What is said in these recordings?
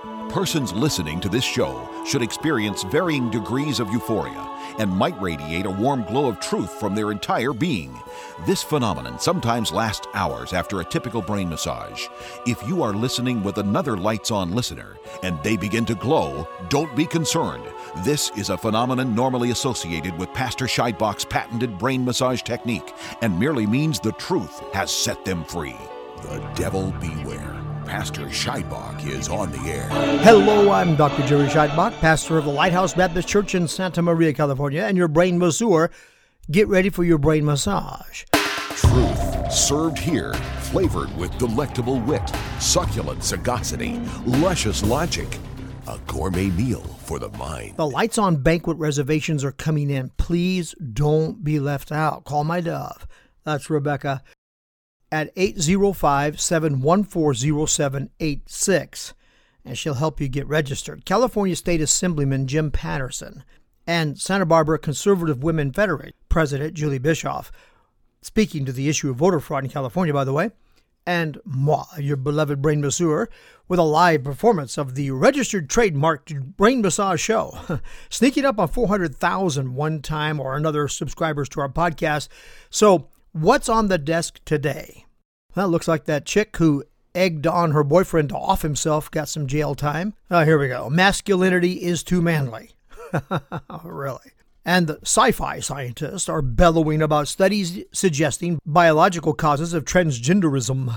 Persons listening to this show should experience varying degrees of euphoria and might radiate a warm glow of truth from their entire being. This phenomenon sometimes lasts hours after a typical brain massage. If you are listening with another lights-on listener and they begin to glow, don't be concerned. This is a phenomenon normally associated with Pastor Scheidbach's patented brain massage technique and merely means the truth has set them free. The devil beware. Pastor Scheidbach is on the air. Hello, I'm Dr. Jerry Scheidbach, pastor of the Lighthouse Baptist Church in Santa Maria, California, and your brain masseur. Get ready for your brain massage. Truth served here, flavored with delectable wit, succulent sagacity, luscious logic. A gourmet meal for the mind. The Lights On banquet reservations are coming in. Please don't be left out. Call my dove. That's Rebecca at 805-714-0786, and she'll help you get registered. California State Assemblyman Jim Patterson and Santa Barbara Conservative Women Federation President Julie Bischoff, speaking to the issue of voter fraud in California, by the way, and moi, your beloved brain masseur, with a live performance of the registered trademarked brain massage show, sneaking up on 400,000 one time or another subscribers to our podcast. So what's on the desk today? Well, it looks like that chick who egged on her boyfriend to off himself got some jail time. Here we go. Masculinity is too manly. Really? And the sci-fi scientists are bellowing about studies suggesting biological causes of transgenderism.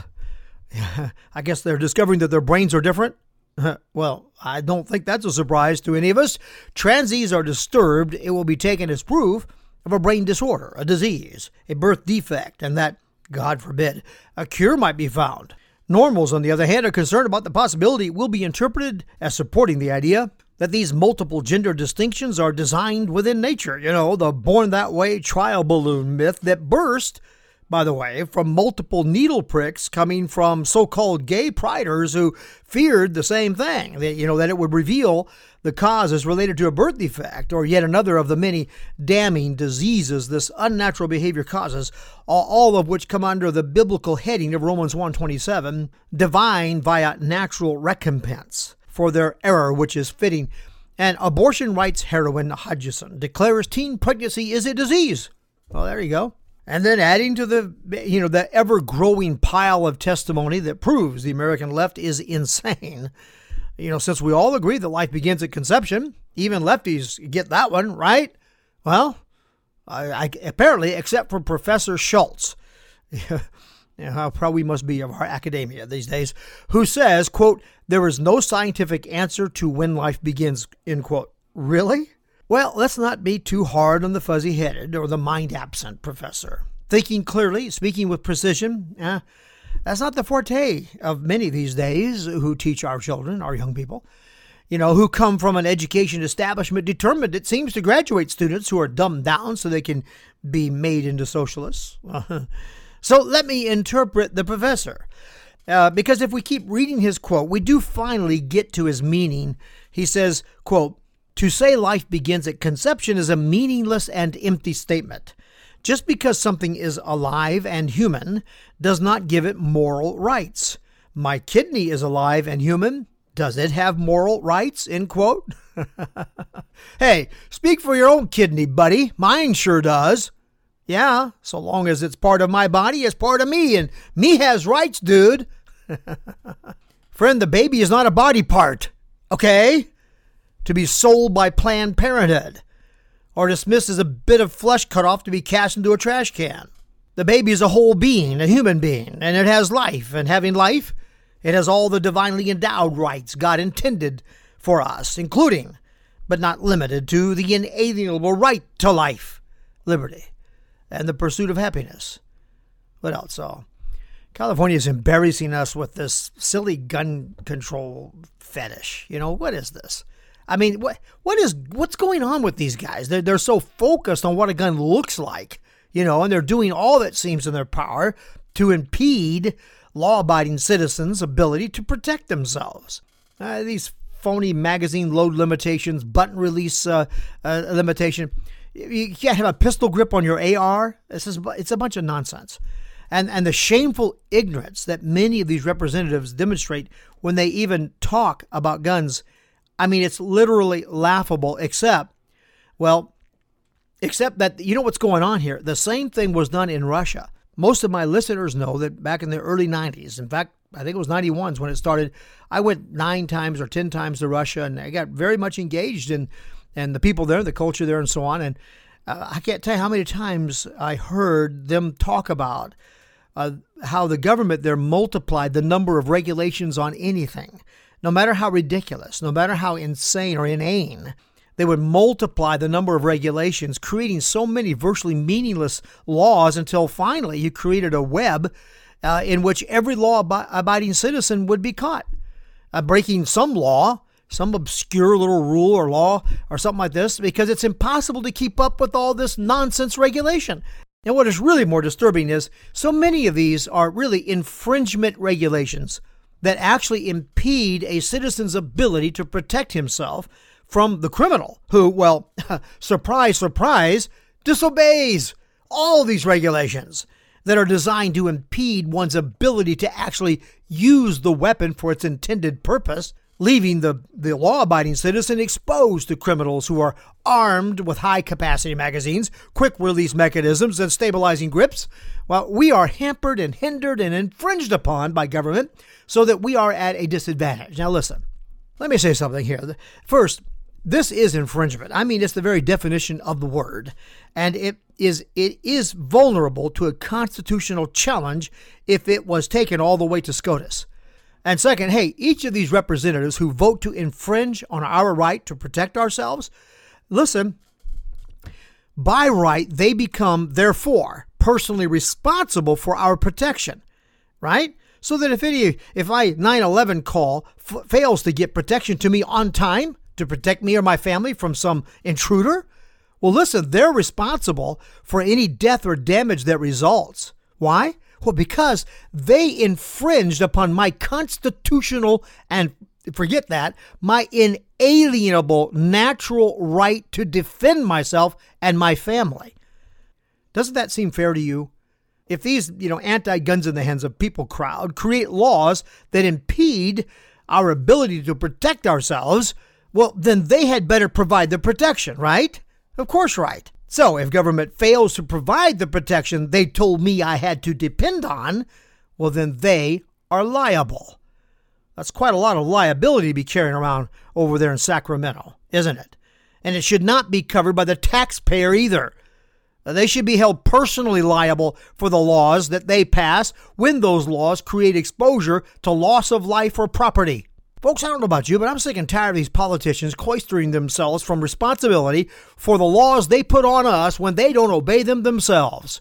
I guess they're discovering that their brains are different. Well, I don't think that's a surprise to any of us. Transies are disturbed. It will be taken as proof of a brain disorder, a disease, a birth defect, and that, God forbid, a cure might be found. Normals, on the other hand, are concerned about the possibility it will be interpreted as supporting the idea that these multiple gender distinctions are designed within nature. You know, the born that way trial balloon myth that burst, by the way, from multiple needle pricks coming from so-called gay priders who feared the same thing, that, that it would reveal the cause is related to a birth defect or yet another of the many damning diseases this unnatural behavior causes, all of which come under the biblical heading of Romans 1:27, divine via natural recompense for their error, which is fitting. And abortion rights heroine Hodgson declares teen pregnancy is a disease. Well, there you go. And then adding to the ever-growing pile of testimony that proves the American left is insane. Since we all agree that life begins at conception, even lefties get that one, right? Well, I apparently, except for Professor Schultz, how proud we must be of our academia these days, who says, quote, there is no scientific answer to when life begins, end quote. Really? Well, let's not be too hard on the fuzzy-headed or the mind-absent professor. Thinking clearly, speaking with precision, that's not the forte of many these days who teach our children, our young people, who come from an education establishment determined, it seems, to graduate students who are dumbed down so they can be made into socialists. So let me interpret the professor. Because if we keep reading his quote, we do finally get to his meaning. He says, quote, to say life begins at conception is a meaningless and empty statement. Just because something is alive and human does not give it moral rights. My kidney is alive and human. Does it have moral rights? End quote. Hey, speak for your own kidney, buddy. Mine sure does. Yeah, so long as it's part of my body, it's part of me, and me has rights, dude. Friend, the baby is not a body part, okay? To be sold by Planned Parenthood or dismissed as a bit of flesh cut off to be cast into a trash can. The baby is a whole being, a human being, and it has life. And having life, it has all the divinely endowed rights God intended for us, including, but not limited to, the inalienable right to life, liberty, and the pursuit of happiness. What else? So, California is embarrassing us with this silly gun control fetish. What is this? I mean, what's going on with these guys? They're so focused on what a gun looks like, and they're doing all that seems in their power to impede law-abiding citizens' ability to protect themselves. These phony magazine load limitations, button release limitation. You can't have a pistol grip on your AR. It's a bunch of nonsense. And the shameful ignorance that many of these representatives demonstrate when they even talk about guns. I mean, it's literally laughable, except that, you know what's going on here? The same thing was done in Russia. Most of my listeners know that back in the early 90s, in fact, I think it was 91 when it started, I went 9 times or 10 times to Russia, and I got very much engaged in the people there, the culture there, and so on. And I can't tell you how many times I heard them talk about how the government there multiplied the number of regulations on anything. No matter how ridiculous, no matter how insane or inane, they would multiply the number of regulations, creating so many virtually meaningless laws until finally you created a web in which every law-abiding citizen would be caught breaking some law, some obscure little rule or law or something like this, because it's impossible to keep up with all this nonsense regulation. And what is really more disturbing is so many of these are really infringement regulations that actually impede a citizen's ability to protect himself from the criminal who, well, surprise, surprise, disobeys all these regulations that are designed to impede one's ability to actually use the weapon for its intended purpose, leaving the law-abiding citizen exposed to criminals who are armed with high-capacity magazines, quick-release mechanisms, and stabilizing grips. Well, we are hampered and hindered and infringed upon by government so that we are at a disadvantage. Now, listen, let me say something here. First, this is infringement. I mean, it's the very definition of the word, and it is vulnerable to a constitutional challenge if it was taken all the way to SCOTUS. And second, hey, each of these representatives who vote to infringe on our right to protect ourselves, listen, by right, they become, therefore, personally responsible for our protection, right? So that if my 911 call fails to get protection to me on time to protect me or my family from some intruder, well, listen, they're responsible for any death or damage that results. Why? Well, because they infringed upon my constitutional and, forget that, my inalienable natural right to defend myself and my family. Doesn't that seem fair to you? If these, anti-guns in the hands of people crowd create laws that impede our ability to protect ourselves, well, then they had better provide the protection, right? Of course, right. So if government fails to provide the protection they told me I had to depend on, well, then they are liable. That's quite a lot of liability to be carrying around over there in Sacramento, isn't it? And it should not be covered by the taxpayer either. They should be held personally liable for the laws that they pass when those laws create exposure to loss of life or property. Folks, I don't know about you, but I'm sick and tired of these politicians cloistering themselves from responsibility for the laws they put on us when they don't obey them themselves.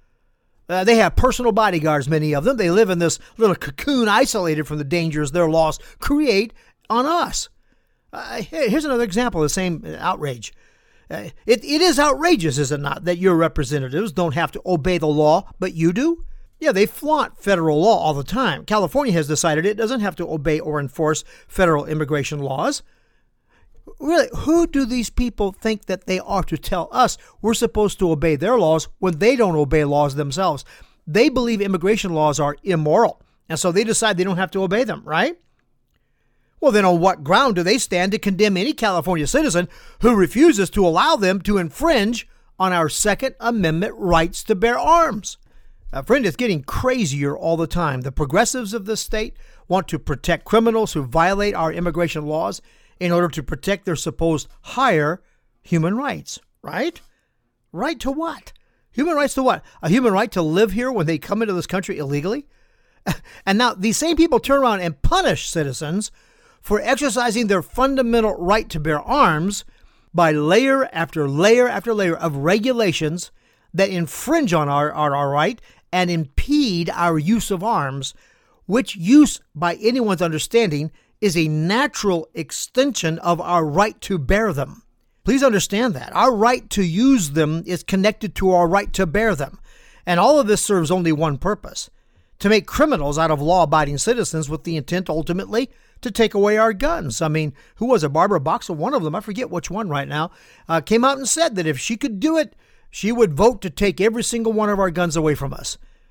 They have personal bodyguards, many of them. They live in this little cocoon isolated from the dangers their laws create on us. Here's another example of the same outrage. It is outrageous, is it not, that your representatives don't have to obey the law, but you do? Yeah, they flaunt federal law all the time. California has decided it doesn't have to obey or enforce federal immigration laws. Really, who do these people think that they are to tell us we're supposed to obey their laws when they don't obey laws themselves? They believe immigration laws are immoral, and so they decide they don't have to obey them, right? Well, then on what ground do they stand to condemn any California citizen who refuses to allow them to infringe on our Second Amendment rights to bear arms? Friend, it's getting crazier all the time. The progressives of this state want to protect criminals who violate our immigration laws in order to protect their supposed higher human rights, right? Right to what? Human rights to what? A human right to live here when they come into this country illegally? And now these same people turn around and punish citizens for exercising their fundamental right to bear arms by layer after layer after layer of regulations that infringe on our right and impede our use of arms, which use, by anyone's understanding, is a natural extension of our right to bear them. Please understand that. Our right to use them is connected to our right to bear them. And all of this serves only one purpose: to make criminals out of law-abiding citizens with the intent, ultimately, to take away our guns. I mean, who was it? Barbara Boxell, one of them, I forget which one right now, came out and said that if she could do it, she would vote to take every single one of our guns away from us.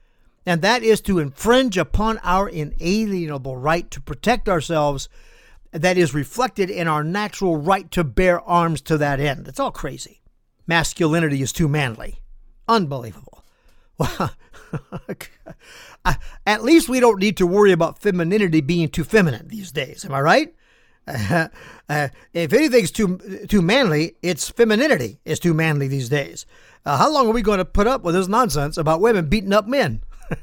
and that is to infringe upon our inalienable right to protect ourselves that is reflected in our natural right to bear arms to that end. It's all crazy. Masculinity is too manly. Unbelievable. Well, at least we don't need to worry about femininity being too feminine these days. Am I right? If anything's too manly, it's femininity is too manly these days. How long are we going to put up with this nonsense about women beating up men?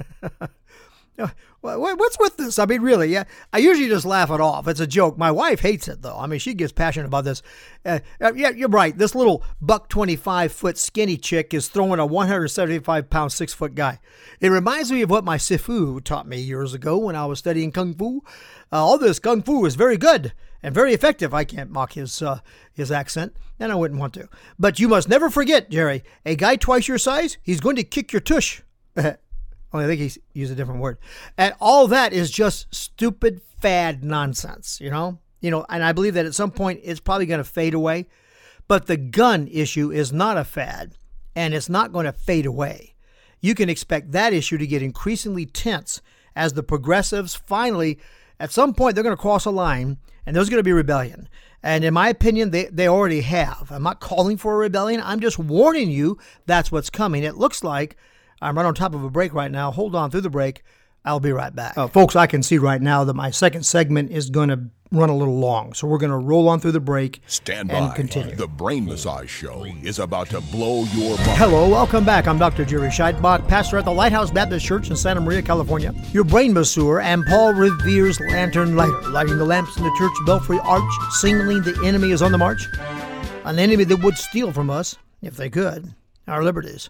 What's with this? I mean, really, yeah. I usually just laugh it off. It's a joke. My wife hates it, though. I mean, she gets passionate about this. Yeah, you're right. This little $125 skinny chick is throwing a 175-pound 6-foot guy. It reminds me of what my Sifu taught me years ago when I was studying Kung Fu. All this Kung Fu is very good and very effective. I can't mock his accent, and I wouldn't want to. But you must never forget, Jerry, a guy twice your size, he's going to kick your tush. Only I think he used a different word. And all that is just stupid fad nonsense, you know, and I believe that at some point it's probably going to fade away. But the gun issue is not a fad, and it's not going to fade away. You can expect that issue to get increasingly tense as the progressives finally, at some point, they're going to cross a line, and there's going to be rebellion. And in my opinion, they already have. I'm not calling for a rebellion. I'm just warning you that's what's coming. It looks like I'm right on top of a break right now. Hold on through the break. I'll be right back. Folks, I can see right now that my second segment is going to run a little long, so we're going to roll on through the break. Stand and by. Continue. The Brain Massage Show is about to blow your mind. Hello, welcome back. I'm Dr. Jerry Scheidbach, pastor at the Lighthouse Baptist Church in Santa Maria, California. Your brain masseur and Paul Revere's lantern lighter, lighting the lamps in the church belfry arch, signaling the enemy is on the march. An enemy that would steal from us, if they could, our liberties.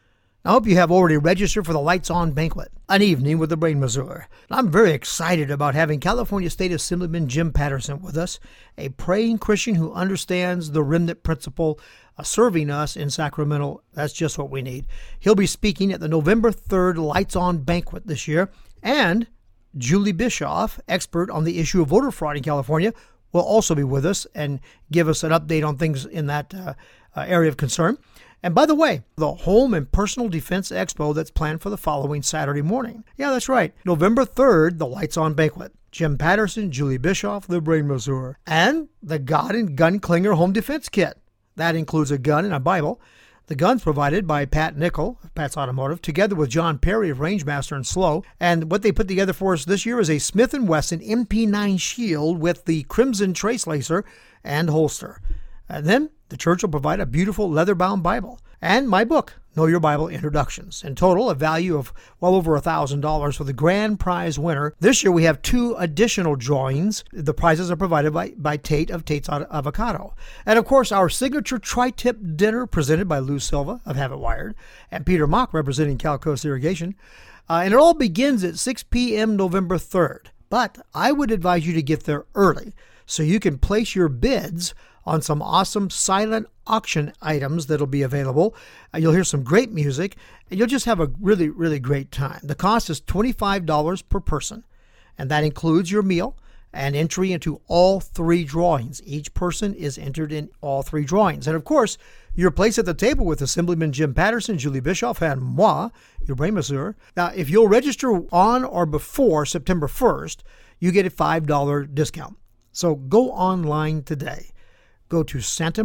I hope you have already registered for the Lights On Banquet, an evening with the Brain Masseur. I'm very excited about having California State Assemblyman Jim Patterson with us, a praying Christian who understands the remnant principle, serving us in Sacramento. That's just what we need. He'll be speaking at the November 3rd Lights On Banquet this year, and Julie Bischoff, expert on the issue of voter fraud in California, will also be with us and give us an update on things in that area of concern. And by the way, the Home and Personal Defense Expo that's planned for the following Saturday morning. Yeah, that's right. November 3rd, the Lights On Banquet. Jim Patterson, Julie Bischoff, the Brain Masseur, and the God and Gun Clinger Home Defense Kit. That includes a gun and a Bible. The gun's provided by Pat Nickel of Pat's Automotive, together with John Perry of Rangemaster and Slow. And what they put together for us this year is a Smith & Wesson MP9 shield with the Crimson Trace Lacer and holster. And then the church will provide a beautiful leather-bound Bible and my book, Know Your Bible Introductions. In total, a value of well over $1,000 for the grand prize winner. This year, we have 2 additional drawings. The prizes are provided by Tate of Tate's Avocado. And of course, our signature tri-tip dinner presented by Lou Silva of Have It Wired and Peter Mock representing Cal Coast Irrigation. And it all begins at 6 p.m. November 3rd. But I would advise you to get there early so you can place your bids on some awesome silent auction items that'll be available. You'll hear some great music, and you'll just have a really, really great time. The cost is $25 per person, and that includes your meal and entry into all 3 drawings. Each person is entered in all 3 drawings. And of course, your place at the table with Assemblyman Jim Patterson, Julie Bischoff, and moi, your Brain Masseur. Now, if you'll register on or before September 1st, you get a $5 discount. So go online today. Go to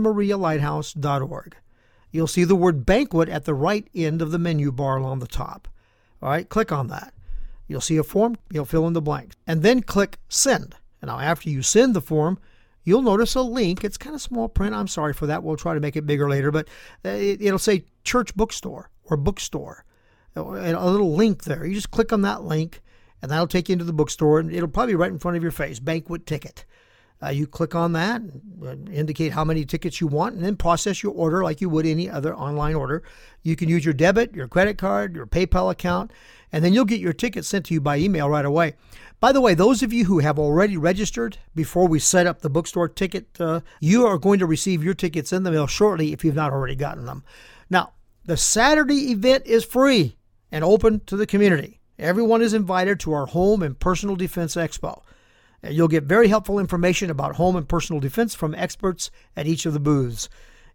santamarialighthouse.org. You'll see the word banquet at the right end of the menu bar along the top. All right, click on that. You'll see a form. You'll fill in the blanks. And then click send. And now after you send the form, you'll notice a link. It's kind of small print. I'm sorry for that. We'll try to make it bigger later. But it'll say church bookstore or bookstore. And a little link there. You just click on that link, and that'll take you into the bookstore. And it'll probably be right in front of your face, banquet ticket. You click on that, indicate how many tickets you want, and then process your order like you would any other online order. You can use your debit, your credit card, your PayPal account, and then you'll get your ticket sent to you by email right away. By the way, those of you who have already registered before we set up the bookstore ticket, you are going to receive your tickets in the mail shortly if you've not already gotten them. Now, the Saturday event is free and open to the community. Everyone is invited to our Home and Personal Defense Expo. You'll get very helpful information about home and personal defense from experts at each of the booths.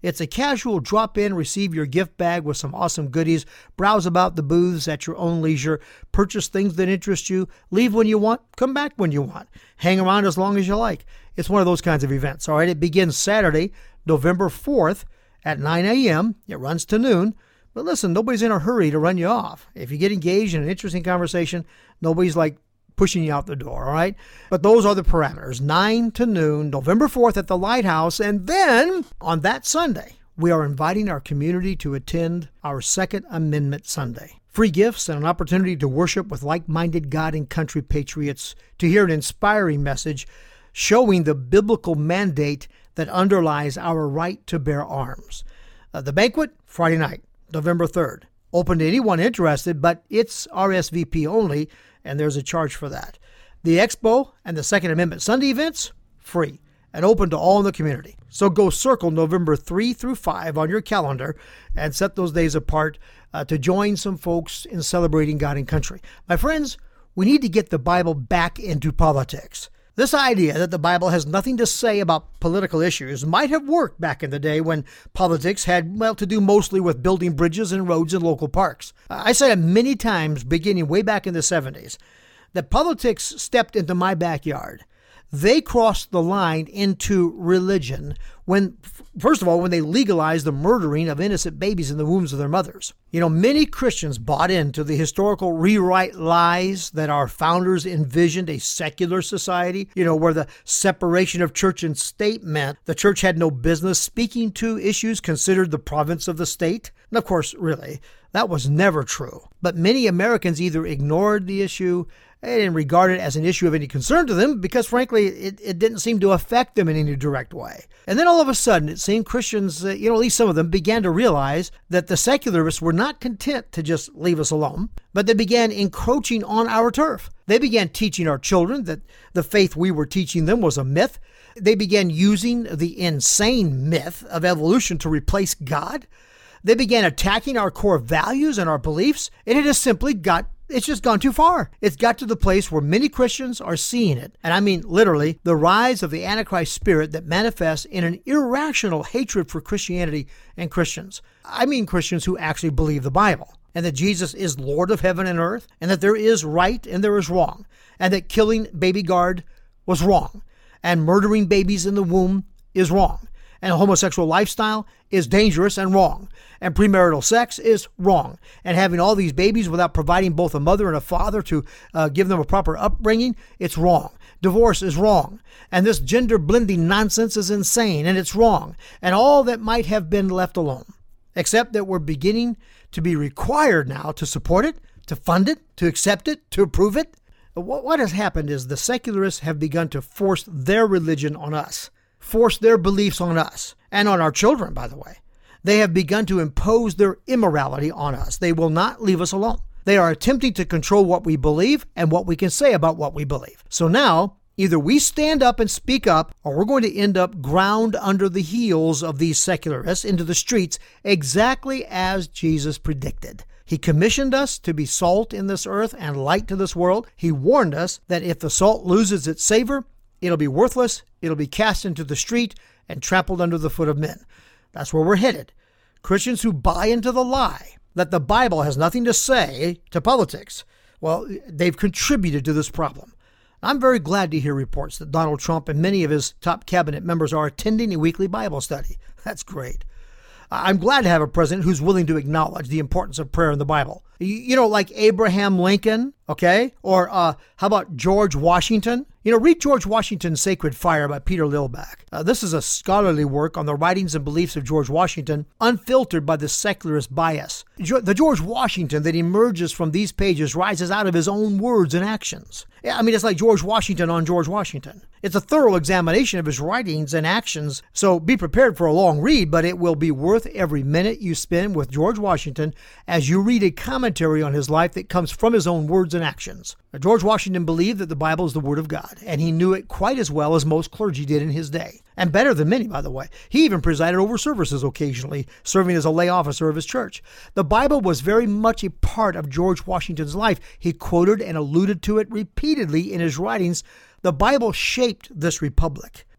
It's a casual drop in, receive your gift bag with some awesome goodies, browse about the booths at your own leisure, purchase things that interest you, leave when you want, come back when you want, hang around as long as you like. It's one of those kinds of events. All right, it begins Saturday, November 4th at 9 a.m. It runs to noon. But listen, nobody's in a hurry to run you off. If you get engaged in an interesting conversation, nobody's like pushing you out the door, all right? But those are the parameters, 9 to noon, November 4th at the Lighthouse. And then on that Sunday, we are inviting our community to attend our Second Amendment Sunday. Free gifts and an opportunity to worship with like-minded God and country patriots, to hear an inspiring message showing the biblical mandate that underlies our right to bear arms. The banquet, Friday night, November 3rd. Open to anyone interested, but it's RSVP only, and there's a charge for that. The Expo and the Second Amendment Sunday events, free and open to all in the community. So go circle November 3 through 5 on your calendar and set those days apart to join some folks in celebrating God and country. My friends, we need to get the Bible back into politics. This idea that the Bible has nothing to say about political issues might have worked back in the day when politics had, well, to do mostly with building bridges and roads and local parks. I said it many times, beginning way back in the 70s, that politics stepped into my backyard. They crossed the line into religion when, first of all, when they legalized the murdering of innocent babies in the wombs of their mothers. You know, many Christians bought into the historical rewrite lies that our founders envisioned a secular society, where the separation of church and state meant the church had no business speaking to issues considered the province of the state. And of course, really, that was never true. But many Americans either ignored the issue and regard it as an issue of any concern to them because, frankly, it didn't seem to affect them in any direct way. And then all of a sudden, it seemed Christians, at least some of them, began to realize that the secularists were not content to just leave us alone, but they began encroaching on our turf. They began teaching our children that the faith we were teaching them was a myth. They began using the insane myth of evolution to replace God. They began attacking our core values and our beliefs, and it has simply it's just gone too far. It's got to the place where many Christians are seeing it. And I mean, literally, the rise of the Antichrist spirit that manifests in an irrational hatred for Christianity and Christians. I mean Christians who actually believe the Bible, and that Jesus is Lord of heaven and earth, and that there is right and there is wrong, and that killing baby guard was wrong, and murdering babies in the womb is wrong, and a homosexual lifestyle is dangerous and wrong, and premarital sex is wrong, and having all these babies without providing both a mother and a father to give them a proper upbringing, it's wrong. Divorce is wrong, and this gender blending nonsense is insane, and it's wrong, and all that might have been left alone, except that we're beginning to be required now to support it, to fund it, to accept it, to approve it. What has happened is the secularists have begun to force their religion on us, force their beliefs on us, and on our children, by the way. They have begun to impose their immorality on us. They will not leave us alone. They are attempting to control what we believe and what we can say about what we believe. So now, either we stand up and speak up, or we're going to end up ground under the heels of these secularists into the streets, exactly as Jesus predicted. He commissioned us to be salt in this earth and light to this world. He warned us that if the salt loses its savor, it'll be worthless, it'll be cast into the street and trampled under the foot of men. That's where we're headed. Christians who buy into the lie that the Bible has nothing to say to politics, well, they've contributed to this problem. I'm very glad to hear reports that Donald Trump and many of his top cabinet members are attending a weekly Bible study. That's great. I'm glad to have a president who's willing to acknowledge the importance of prayer in the Bible. Like Abraham Lincoln, okay? Or how about George Washington? Read George Washington's Sacred Fire by Peter Lillback. This is a scholarly work on the writings and beliefs of George Washington, unfiltered by the secularist bias. The George Washington that emerges from these pages rises out of his own words and actions. It's like George Washington on George Washington. It's a thorough examination of his writings and actions, so be prepared for a long read, but it will be worth every minute you spend with George Washington as you read a commentary on his life that comes from his own words and actions. George Washington believed that the Bible is the Word of God, and he knew it quite as well as most clergy did in his day. And better than many, by the way. He even presided over services occasionally, serving as a lay officer of his church. The Bible was very much a part of George Washington's life. He quoted and alluded to it repeatedly in his writings. The Bible shaped this republic.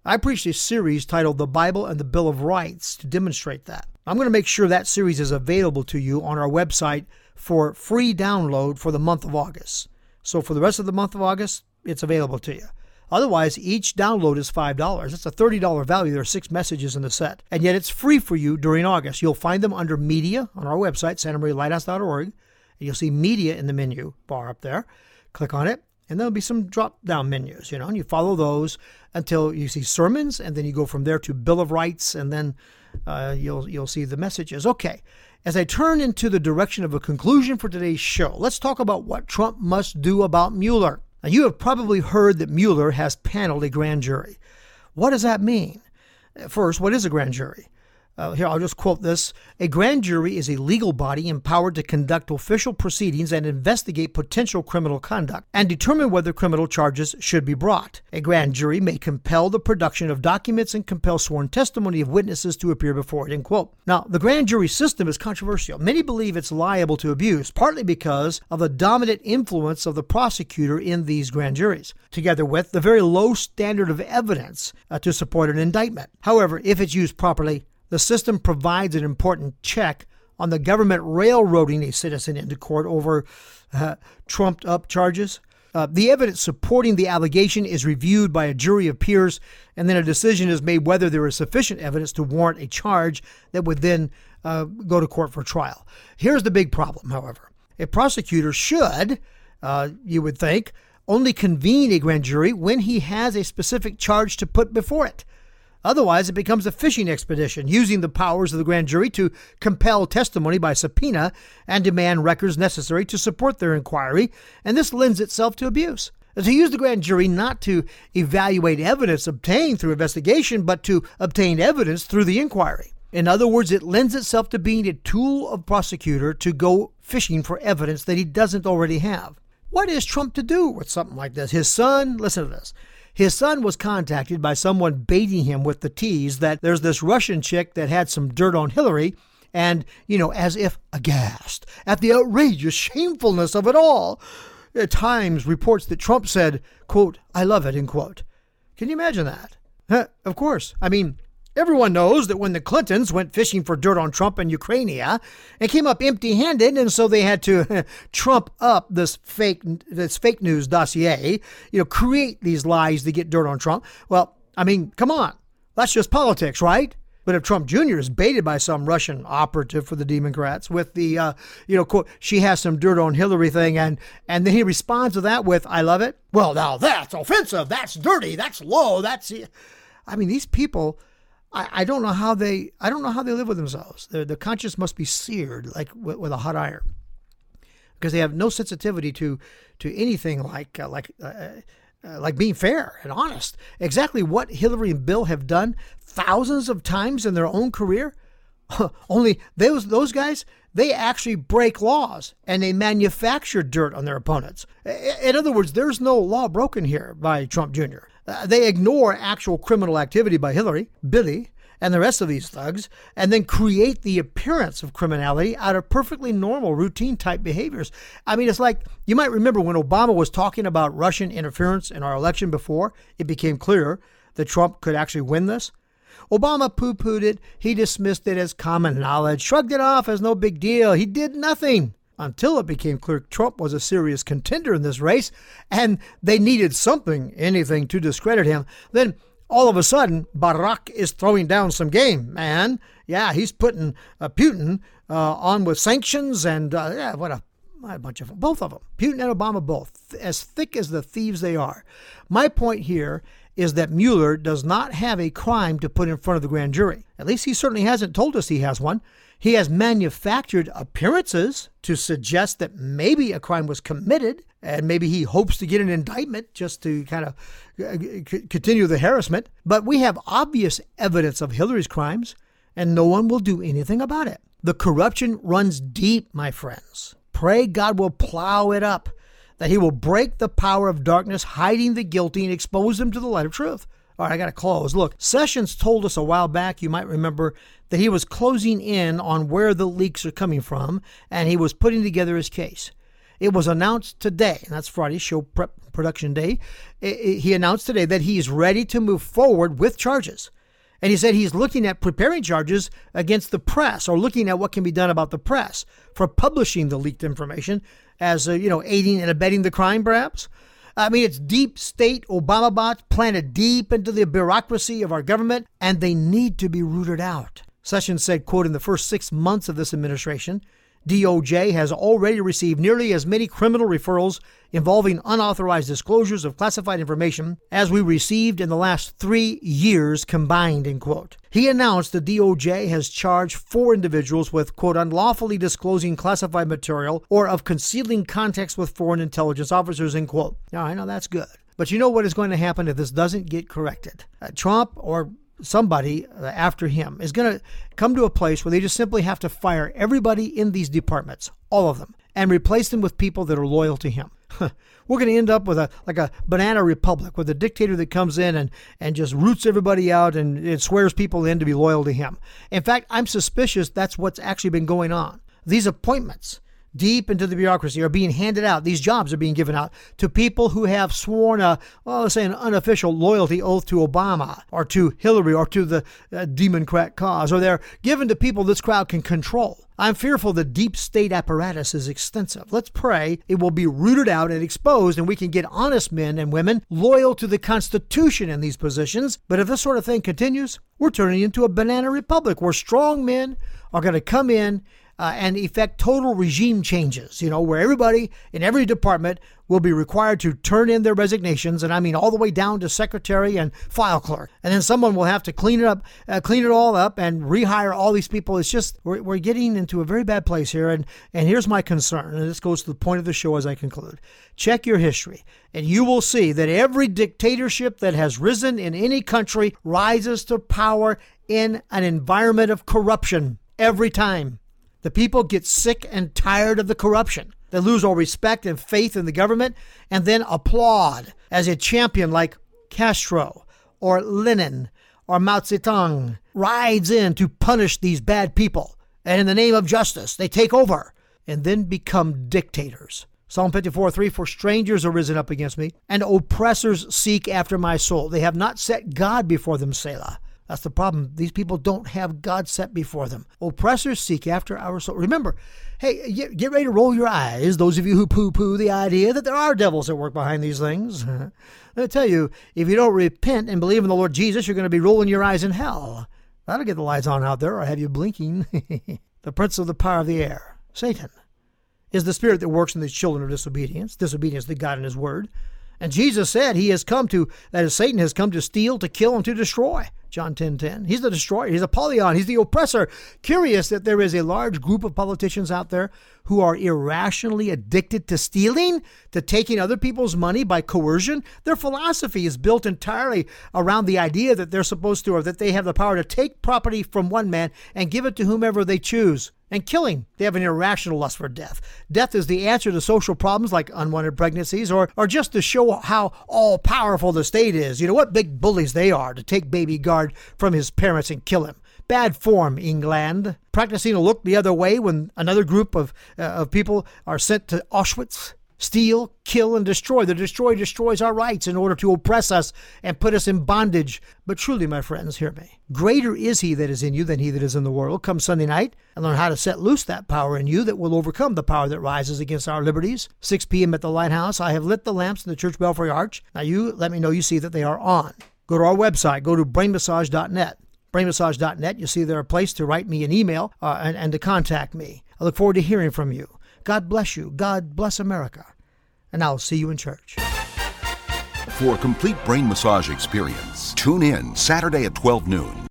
I preached a series titled The Bible and the Bill of Rights to demonstrate that. I'm going to make sure that series is available to you on our website for free download for the month of August. So for the rest of the month of August, it's available to you. Otherwise, each download is $5. It's a $30 value. There are 6 messages in the set. And yet it's free for you during August. You'll find them under Media on our website, santamarialighthouse.org. And you'll see Media in the menu bar up there. Click on it, and there'll be some drop-down menus, and you follow those until you see Sermons, and then you go from there to Bill of Rights, and then you'll see the messages. Okay, as I turn into the direction of a conclusion for today's show, let's talk about what Trump must do about Mueller. Now, you have probably heard that Mueller has paneled a grand jury. What does that mean? First, what is a grand jury? Here, I'll just quote this. A grand jury is a legal body empowered to conduct official proceedings and investigate potential criminal conduct and determine whether criminal charges should be brought. A grand jury may compel the production of documents and compel sworn testimony of witnesses to appear before it, end quote. Now, the grand jury system is controversial. Many believe it's liable to abuse, partly because of the dominant influence of the prosecutor in these grand juries, together with the very low standard of evidence to support an indictment. However, if it's used properly, the system provides an important check on the government railroading a citizen into court over trumped-up charges. The evidence supporting the allegation is reviewed by a jury of peers, and then a decision is made whether there is sufficient evidence to warrant a charge that would then go to court for trial. Here's the big problem, however. A prosecutor should, you would think, only convene a grand jury when he has a specific charge to put before it. Otherwise, it becomes a fishing expedition, using the powers of the grand jury to compel testimony by subpoena and demand records necessary to support their inquiry, and this lends itself to abuse. To use the grand jury not to evaluate evidence obtained through investigation, but to obtain evidence through the inquiry. In other words, it lends itself to being a tool of prosecutor to go fishing for evidence that he doesn't already have. What is Trump to do with something like this? His son, listen to this. His son was contacted by someone baiting him with the tease that there's this Russian chick that had some dirt on Hillary, and, as if aghast at the outrageous shamefulness of it all. Times reports that Trump said, quote, "I love it," end quote. Can you imagine that? Of course. I mean, everyone knows that when the Clintons went fishing for dirt on Trump in Ukraine, and came up empty-handed, and so they had to trump up this fake news dossier, create these lies to get dirt on Trump. Well, I mean, come on. That's just politics, right? But if Trump Jr. is baited by some Russian operative for the Democrats with the, quote, "she has some dirt on Hillary" thing, and then he responds to that with, "I love it." Well, now that's offensive. That's dirty. That's low. I mean, these people, I don't know how they live with themselves. The conscience must be seared like with a hot iron, because they have no sensitivity to anything like being fair and honest. Exactly what Hillary and Bill have done thousands of times in their own career. Only those guys, they actually break laws and they manufacture dirt on their opponents. In other words, there's no law broken here by Trump Jr. They ignore actual criminal activity by Hillary, Billy, and the rest of these thugs, and then create the appearance of criminality out of perfectly normal, routine-type behaviors. I mean, it's like, you might remember when Obama was talking about Russian interference in our election before it became clear that Trump could actually win this. Obama poo-pooed it. He dismissed it as common knowledge, shrugged it off as no big deal. He did nothing until it became clear Trump was a serious contender in this race, and they needed anything to discredit him. Then all of a sudden, Barack is throwing down some game, man. Yeah, he's putting Putin on with sanctions, and what a bunch of them. Both of them, Putin and Obama, both, as thick as the thieves they are. My point here is that Mueller does not have a crime to put in front of the grand jury. At least he certainly hasn't told us he has one. He has manufactured appearances to suggest that maybe a crime was committed, and maybe he hopes to get an indictment just to kind of continue the harassment. But we have obvious evidence of Hillary's crimes, and no one will do anything about it. The corruption runs deep, my friends. Pray God will plow it up, that he will break the power of darkness, hiding the guilty, and expose them to the light of truth. All right, I got to close. Look, Sessions told us a while back, you might remember, that he was closing in on where the leaks are coming from, and he was putting together his case. It was announced today, and that's Friday's show prep production day. He announced today that he's ready to move forward with charges. And he said he's looking at preparing charges against the press, or looking at what can be done about the press for publishing the leaked information as, aiding and abetting the crime, perhaps. I mean, it's deep state Obama bots planted deep into the bureaucracy of our government, and they need to be rooted out. Sessions said, quote, in the first 6 months of this administration, DOJ has already received nearly as many criminal referrals involving unauthorized disclosures of classified information as we received in the last 3 years combined, end quote. He announced the DOJ has charged 4 individuals with, quote, unlawfully disclosing classified material or of concealing contacts with foreign intelligence officers, end quote. Now, I know that's good. But you know what is going to happen if this doesn't get corrected? Trump or somebody after him is going to come to a place where they just simply have to fire everybody in these departments, all of them, and replace them with people that are loyal to him. We're going to end up with a banana republic with a dictator that comes in and just roots everybody out and swears people in to be loyal to him. In fact, I'm suspicious that's what's actually been going on. These appointments deep into the bureaucracy are being handed out. These jobs are being given out to people who have sworn let's say an unofficial loyalty oath to Obama or to Hillary or to the Democrat cause, or they're given to people this crowd can control. I'm fearful the deep state apparatus is extensive. Let's pray it will be rooted out and exposed, and we can get honest men and women loyal to the Constitution in these positions. But if this sort of thing continues, we're turning into a banana republic where strong men are going to come in and effect total regime changes, where everybody in every department will be required to turn in their resignations, and I mean all the way down to secretary and file clerk. And then someone will have to clean it all up and rehire all these people. It's just, we're getting into a very bad place here, and here's my concern, and this goes to the point of the show as I conclude. Check your history, and you will see that every dictatorship that has risen in any country rises to power in an environment of corruption every time. The people get sick and tired of the corruption. They lose all respect and faith in the government and then applaud as a champion like Castro or Lenin or Mao Zedong rides in to punish these bad people. And in the name of justice, they take over and then become dictators. Psalm 54:3, for strangers are risen up against me, and oppressors seek after my soul. They have not set God before them, Selah. That's the problem. These people don't have God set before them. Oppressors seek after our soul. Remember, hey, get ready to roll your eyes, those of you who poo-poo the idea that there are devils that work behind these things. I tell you, if you don't repent and believe in the Lord Jesus, you're going to be rolling your eyes in hell. That'll get the lights on out there or have you blinking. The prince of the power of the air, Satan, is the spirit that works in these children of disobedience to God and his word. And Jesus said Satan has come to steal, to kill, and to destroy. John 10:10. He's the destroyer. He's Apollyon. He's the oppressor. Curious that there is a large group of politicians out there who are irrationally addicted to stealing, to taking other people's money by coercion. Their philosophy is built entirely around the idea that they're supposed to, or that they have the power to take property from one man and give it to whomever they choose. And killing. They have an irrational lust for death. Death is the answer to social problems like unwanted pregnancies, or just to show how all-powerful the state is. You know what big bullies they are to take baby guard from his parents and kill him. Bad form, England. Practicing a look the other way when another group of people are sent to Auschwitz. Steal, kill, and destroy. The destroyer destroys our rights in order to oppress us and put us in bondage. But truly, my friends, hear me. Greater is he that is in you than he that is in the world. Come Sunday night and learn how to set loose that power in you that will overcome the power that rises against our liberties. 6 p.m. at the Lighthouse. I have lit the lamps in the church belfry arch. Now you let me know you see that they are on. Go to our website. Go to brainmassage.net. Brainmassage.net. You see there a place to write me an email and to contact me. I look forward to hearing from you. God bless you. God bless America. And I'll see you in church. For a complete brain massage experience, tune in Saturday at 12 noon